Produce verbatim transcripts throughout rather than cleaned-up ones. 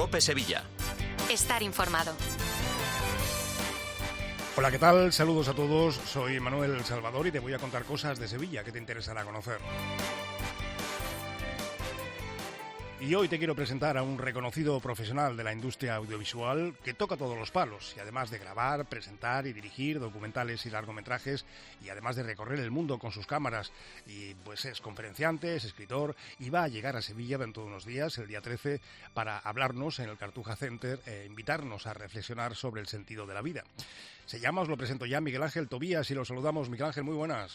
COPE Sevilla. Estar informado. Hola, ¿qué tal? Saludos a todos. Soy Manuel Salvador y te voy a contar cosas de Sevilla que te interesará conocer. Y hoy te quiero presentar a un reconocido profesional de la industria audiovisual que toca todos los palos, y además de grabar, presentar y dirigir documentales y largometrajes, y además de recorrer el mundo con sus cámaras, y pues es conferenciante, es escritor, y va a llegar a Sevilla dentro de unos días, el día trece, para hablarnos en el Cartuja Center e invitarnos a reflexionar sobre el sentido de la vida. Se llama, os lo presento ya, Miguel Ángel Tobías, y lo saludamos. Miguel Ángel, muy buenas.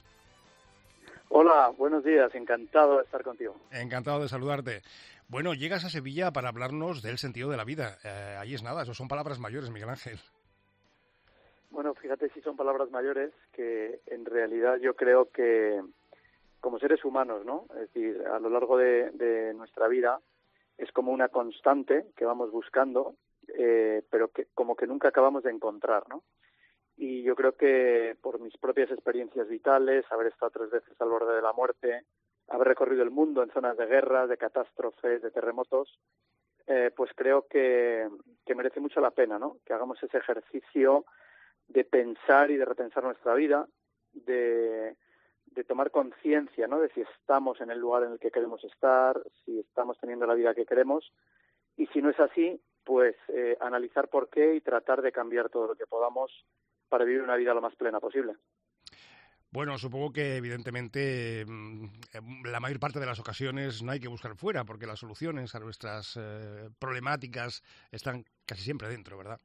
Hola, buenos días, encantado de estar contigo. Encantado de saludarte. Bueno, llegas a Sevilla para hablarnos del sentido de la vida. Eh, ahí es nada, eso son palabras mayores, Miguel Ángel. Bueno, fíjate si son palabras mayores que en realidad yo creo que como seres humanos, ¿no? Es decir, a lo largo de, de nuestra vida es como una constante que vamos buscando, eh, pero que como que nunca acabamos de encontrar, ¿no? Y yo creo que por mis propias experiencias vitales, haber estado tres veces al borde de la muerte, haber recorrido el mundo en zonas de guerra, de catástrofes, de terremotos, eh, pues creo que, que merece mucho la pena, ¿no? Que hagamos ese ejercicio de pensar y de repensar nuestra vida, de, de tomar conciencia, ¿no? De si estamos en el lugar en el que queremos estar, si estamos teniendo la vida que queremos, y si no es así, pues eh, analizar por qué y tratar de cambiar todo lo que podamos para vivir una vida lo más plena posible. Bueno, supongo que evidentemente la mayor parte de las ocasiones no hay que buscar fuera, porque las soluciones a nuestras eh, problemáticas están casi siempre dentro, ¿verdad?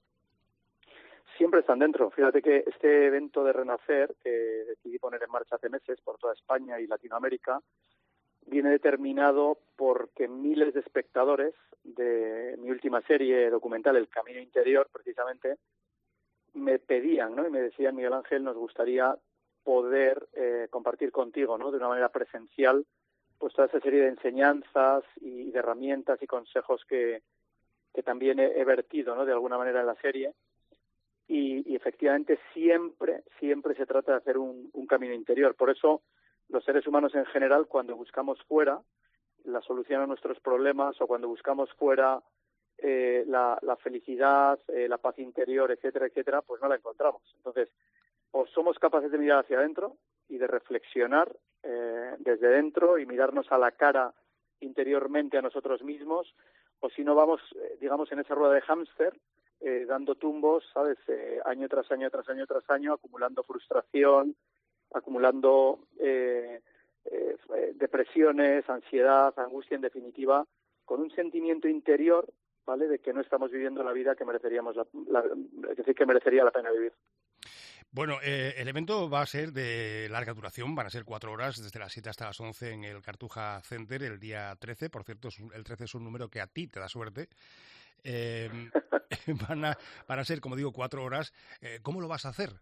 Siempre están dentro. Fíjate que este evento de Renacer, que decidí poner en marcha hace meses por toda España y Latinoamérica, viene determinado porque miles de espectadores de mi última serie documental, El Camino Interior, precisamente, me pedían, ¿no? Y me decían, Miguel Ángel, nos gustaría poder eh, compartir contigo, ¿no? De una manera presencial, pues toda esa serie de enseñanzas y de herramientas y consejos que, que también he, he vertido, ¿no? De alguna manera en la serie. Y, y efectivamente siempre, siempre se trata de hacer un, un camino interior. Por eso los seres humanos en general, cuando buscamos fuera la solución a nuestros problemas o cuando buscamos fuera eh, la, la felicidad, eh, la paz interior, etcétera, etcétera, pues no la encontramos. Entonces, o somos capaces de mirar hacia adentro y de reflexionar eh, desde dentro y mirarnos a la cara interiormente a nosotros mismos, o si no vamos, eh, digamos, en esa rueda de hámster, eh, dando tumbos, ¿sabes?, eh, año tras año, tras año, tras año, acumulando frustración, acumulando eh, eh, depresiones, ansiedad, angustia, en definitiva, con un sentimiento interior, ¿vale?, de que no estamos viviendo la vida que mereceríamos, la, la, es decir, que merecería la pena vivir. Bueno, eh, el evento va a ser de larga duración, van a ser cuatro horas, desde las siete hasta las once en el Cartuja Center, el día trece. Por cierto, el trece es un número que a ti te da suerte. Eh, van, a, van a ser, como digo, cuatro horas. Eh, ¿Cómo lo vas a hacer?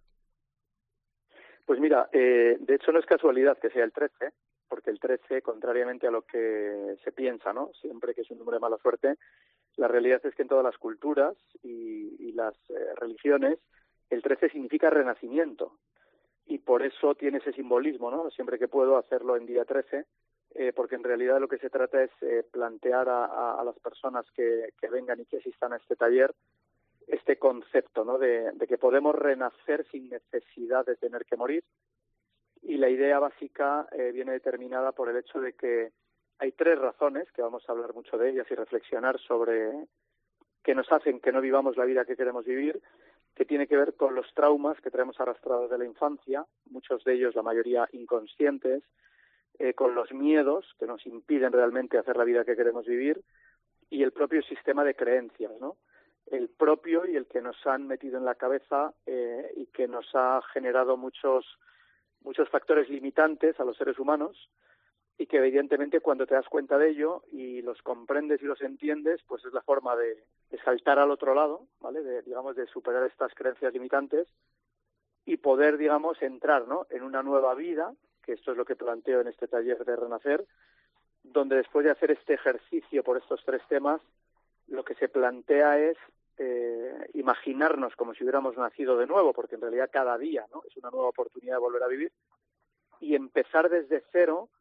Pues mira, eh, de hecho no es casualidad que sea el trece, porque el trece, contrariamente a lo que se piensa, ¿no?, siempre que es un número de mala suerte, la realidad es que en todas las culturas y, y las eh, religiones, el trece significa renacimiento, y por eso tiene ese simbolismo, ¿no? Siempre que puedo hacerlo en día trece, eh, porque en realidad lo que se trata es eh, plantear a, a, a las personas que, que vengan y que asistan a este taller este concepto, ¿no?, de, de que podemos renacer sin necesidad de tener que morir. Y la idea básica eh, viene determinada por el hecho de que hay tres razones, que vamos a hablar mucho de ellas y reflexionar sobre que nos hacen que no vivamos la vida que queremos vivir, que tiene que ver con los traumas que traemos arrastrados de la infancia, muchos de ellos, la mayoría, inconscientes, eh, con los miedos que nos impiden realmente hacer la vida que queremos vivir, y el propio sistema de creencias, ¿no?, el propio y el que nos han metido en la cabeza eh, y que nos ha generado muchos muchos factores limitantes a los seres humanos, y que evidentemente cuando te das cuenta de ello y los comprendes y los entiendes, pues es la forma de, de saltar al otro lado, ¿vale?, de, digamos, de superar estas creencias limitantes y poder, digamos, entrar, ¿no?, en una nueva vida, que esto es lo que planteo en este taller de Renacer, donde después de hacer este ejercicio por estos tres temas, lo que se plantea es eh, imaginarnos como si hubiéramos nacido de nuevo, porque en realidad cada día, ¿no?, es una nueva oportunidad de volver a vivir, y empezar desde cero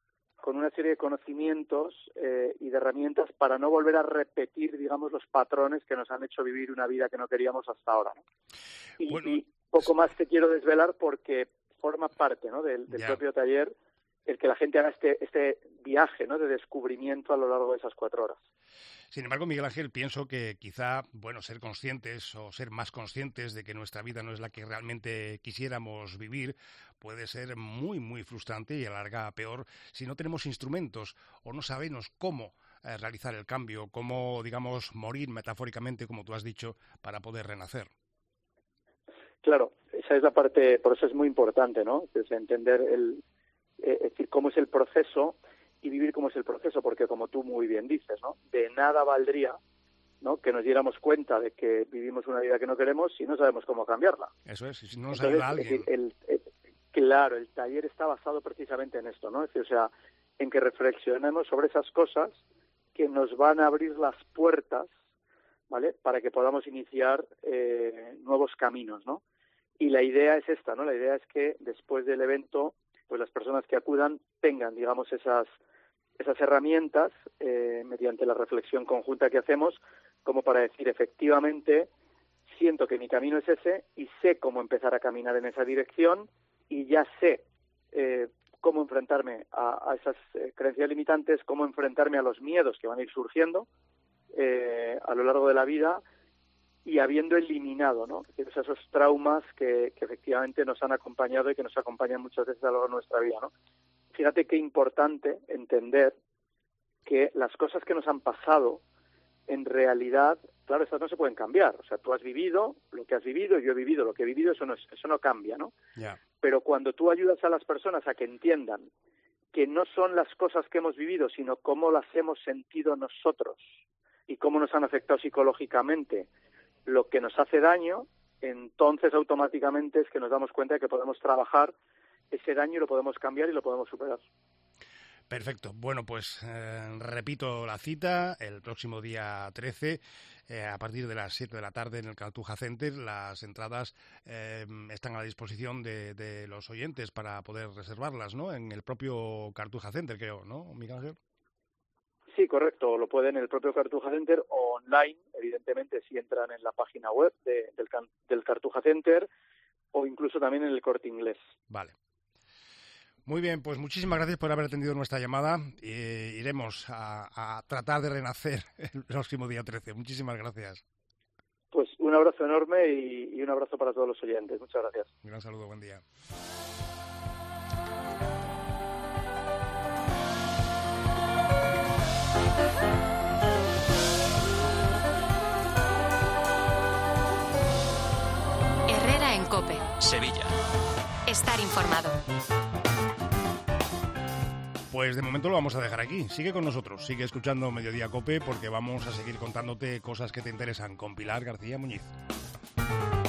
con una serie de conocimientos eh, y de herramientas para no volver a repetir, digamos, los patrones que nos han hecho vivir una vida que no queríamos hasta ahora, ¿no? Y, bueno, y poco más te quiero desvelar porque forma parte, ¿no?, del, del ya. propio taller el que la gente haga este, este viaje, ¿no?, de descubrimiento a lo largo de esas cuatro horas. Sin embargo, Miguel Ángel, pienso que quizá, bueno, ser conscientes o ser más conscientes de que nuestra vida no es la que realmente quisiéramos vivir puede ser muy, muy frustrante y a la larga peor si no tenemos instrumentos o no sabemos cómo eh, realizar el cambio, cómo, digamos, morir metafóricamente, como tú has dicho, para poder renacer. Claro, esa es la parte, por eso es muy importante, ¿no?, es entender el, eh, es decir, cómo es el proceso y vivir cómo es el proceso, porque como tú muy bien dices, ¿no?, de nada valdría, ¿no?, que nos diéramos cuenta de que vivimos una vida que no queremos si no sabemos cómo cambiarla. Eso es, si no nos Entonces, ayuda a alguien. Es decir, el, el, claro, el taller está basado precisamente en esto, ¿no? Es decir, o sea, en que reflexionemos sobre esas cosas que nos van a abrir las puertas, ¿vale?, para que podamos iniciar eh, nuevos caminos, ¿no? Y la idea es esta, ¿no? La idea es que después del evento, pues las personas que acudan tengan, digamos, esas esas herramientas eh, mediante la reflexión conjunta que hacemos, como para decir, efectivamente, siento que mi camino es ese y sé cómo empezar a caminar en esa dirección y ya sé eh, cómo enfrentarme a, a esas eh, creencias limitantes, cómo enfrentarme a los miedos que van a ir surgiendo eh, a lo largo de la vida y habiendo eliminado, ¿no?, esos traumas que, que efectivamente nos han acompañado y que nos acompañan muchas veces a lo largo de nuestra vida, ¿no? Fíjate qué importante entender que las cosas que nos han pasado, en realidad, claro, estas no se pueden cambiar. O sea, tú has vivido lo que has vivido, yo he vivido lo que he vivido, eso no, eso no cambia, ¿no? Yeah. Pero cuando tú ayudas a las personas a que entiendan que no son las cosas que hemos vivido, sino cómo las hemos sentido nosotros y cómo nos han afectado psicológicamente lo que nos hace daño, entonces automáticamente es que nos damos cuenta de que podemos trabajar ese daño y lo podemos cambiar y lo podemos superar. Perfecto. Bueno, pues eh, repito la cita, el próximo día trece, eh, a partir de las siete de la tarde en el Cartuja Center. Las entradas eh, están a la disposición de, de los oyentes para poder reservarlas, ¿no?, en el propio Cartuja Center, creo, ¿no, Miguel Ángel? Sí, correcto. Lo pueden en el propio Cartuja Center o online, evidentemente, si entran en la página web de, del, del Cartuja Center o incluso también en el Corte Inglés. Vale. Muy bien, pues muchísimas gracias por haber atendido nuestra llamada. Eh, iremos a, a tratar de renacer el próximo día trece. Muchísimas gracias. Pues un abrazo enorme y, y un abrazo para todos los oyentes. Muchas gracias. Un gran saludo, buen día. Herrera en COPE. Sevilla. Estar informado. Pues de momento lo vamos a dejar aquí. Sigue con nosotros, sigue escuchando Mediodía COPE porque vamos a seguir contándote cosas que te interesan con Pilar García Muñiz.